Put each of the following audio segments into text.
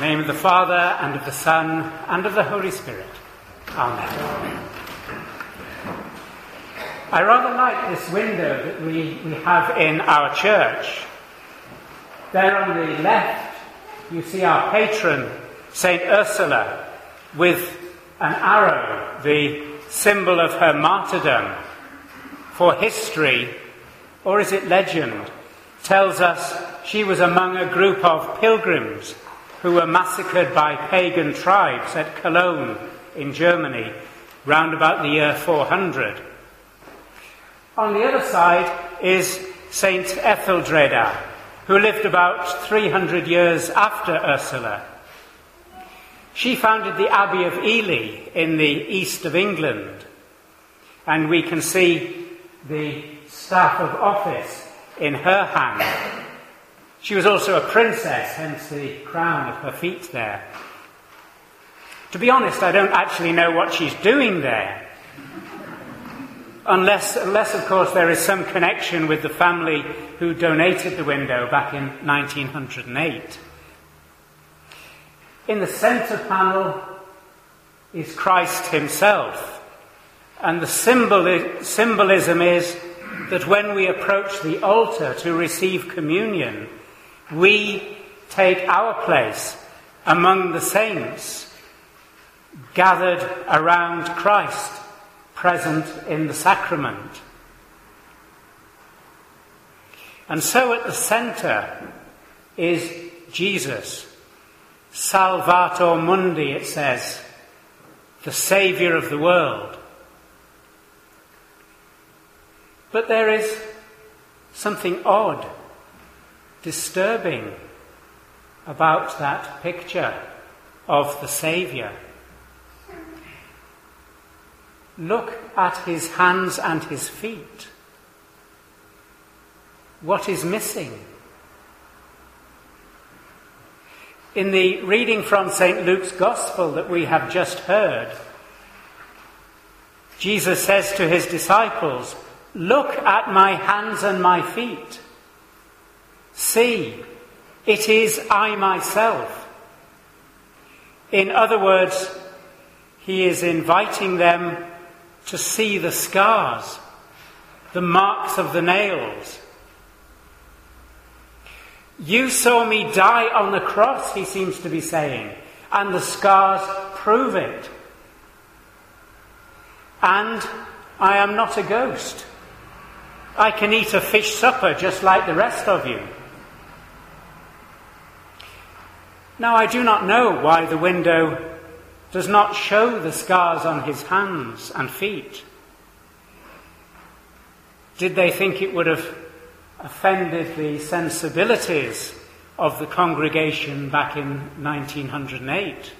In the name of the Father, and of the Son, and of the Holy Spirit. Amen. I rather like this window that we have in our church. There on the left, you see our patron, St. Ursula, with an arrow, the symbol of her martyrdom. For history, or is it legend, tells us she was among a group of pilgrims who were massacred by pagan tribes at Cologne in Germany, round about the year 400. On the other side is Saint Etheldreda, who lived about 300 years after Ursula. She founded the Abbey of Ely in the east of England, and we can see the staff of office in her hand. She was also a princess, hence the crown of her feet there. To be honest, I don't actually know what she's doing there. Unless, of course, there is some connection with the family who donated the window back in 1908. In the centre panel is Christ himself. And the symbolism is that when we approach the altar to receive communion, we take our place among the saints, gathered around Christ, present in the sacrament. And so at the centre is Jesus, Salvator Mundi, it says, the Saviour of the world. But there is something odd, disturbing about that picture of the Saviour. Look at his hands and his feet. What is missing? In the reading from St. Luke's Gospel that we have just heard, Jesus says to his disciples, "Look at my hands and my feet. See, it is I myself." In other words, he is inviting them to see the scars, the marks of the nails. You saw me die on the cross, he seems to be saying, and the scars prove it. And I am not a ghost. I can eat a fish supper just like the rest of you. Now, I do not know why the window does not show the scars on his hands and feet. Did they think it would have offended the sensibilities of the congregation back in 1908?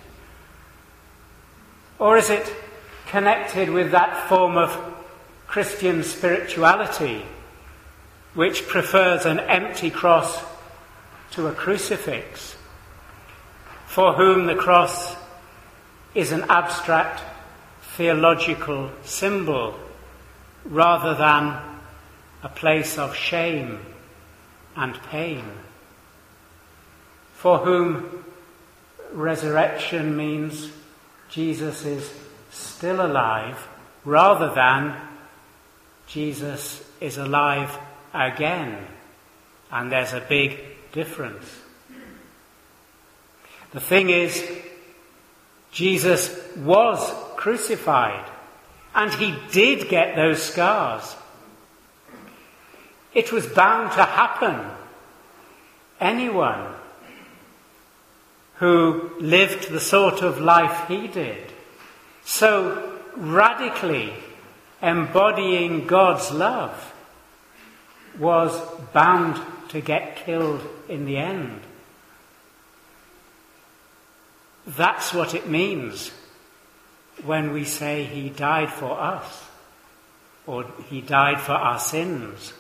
Or is it connected with that form of Christian spirituality which prefers an empty cross to a crucifix, for whom the cross is an abstract theological symbol rather than a place of shame and pain, for whom resurrection means Jesus is still alive rather than Jesus is alive again, and there's a big difference. The thing is, Jesus was crucified, and he did get those scars. It was bound to happen. Anyone who lived the sort of life he did, so radically embodying God's love, was bound to get killed in the end. That's what it means when we say he died for us, or he died for our sins.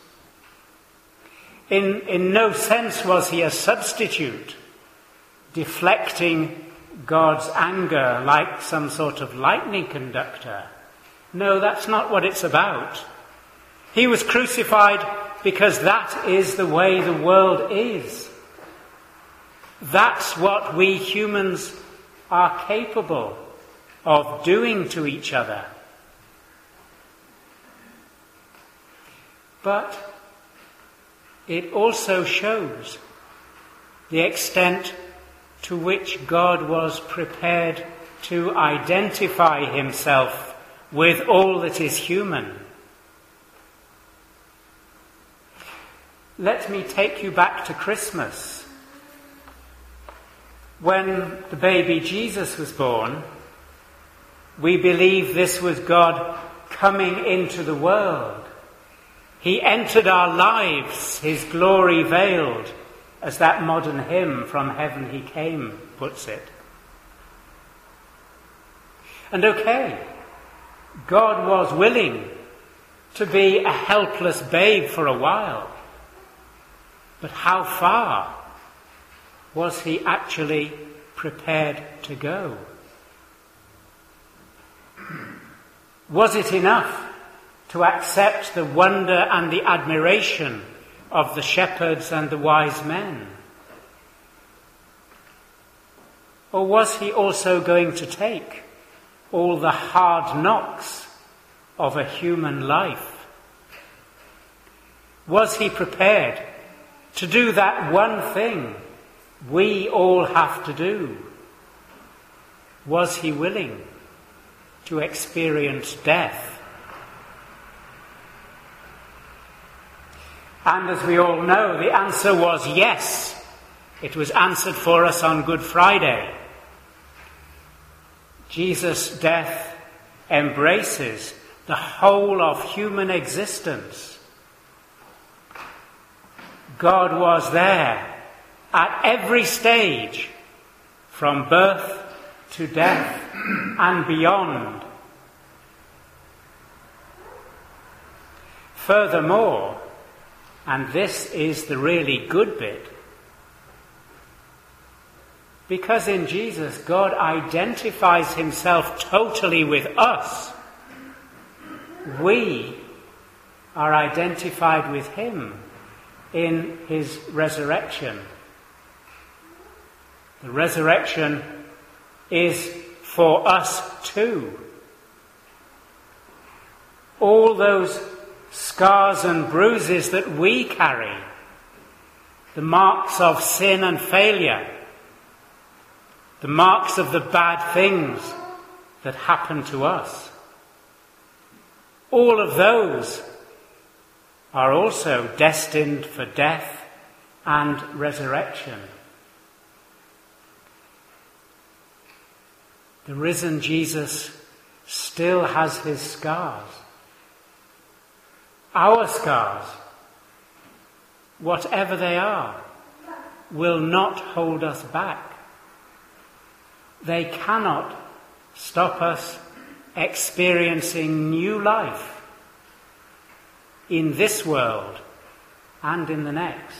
In no sense was he a substitute, deflecting God's anger like some sort of lightning conductor. No, that's not what it's about. He was crucified because that is the way the world is. That's what we humans are capable of doing to each other. But it also shows the extent to which God was prepared to identify himself with all that is human. Let me take you back to Christmas. When the baby Jesus was born, we believe this was God coming into the world. He entered our lives, his glory veiled, as that modern hymn, "From Heaven He Came," puts it. And God was willing to be a helpless babe for a while. But how far was he actually prepared to go? Was it enough to accept the wonder and the admiration of the shepherds and the wise men? Or was he also going to take all the hard knocks of a human life? Was he prepared to do that one thing we all have to do? Was he willing to experience death? And as we all know, the answer was yes. It was answered for us on Good Friday. Jesus' death embraces the whole of human existence. God was there at every stage, from birth to death and beyond. Furthermore, and this is the really good bit, because in Jesus God identifies himself totally with us, we are identified with him in his resurrection. The resurrection is for us too. All those scars and bruises that we carry, the marks of sin and failure, the marks of the bad things that happen to us, all of those are also destined for death and resurrection. The risen Jesus still has his scars. Our scars, whatever they are, will not hold us back. They cannot stop us experiencing new life in this world and in the next.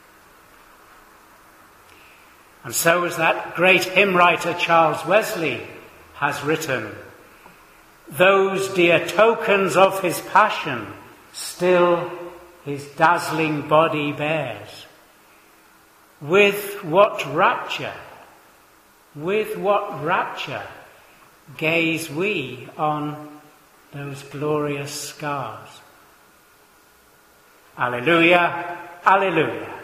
And so, as that great hymn writer Charles Wesley has written, those dear tokens of his passion still his dazzling body bears. With what rapture gaze we on those glorious scars. Alleluia, alleluia.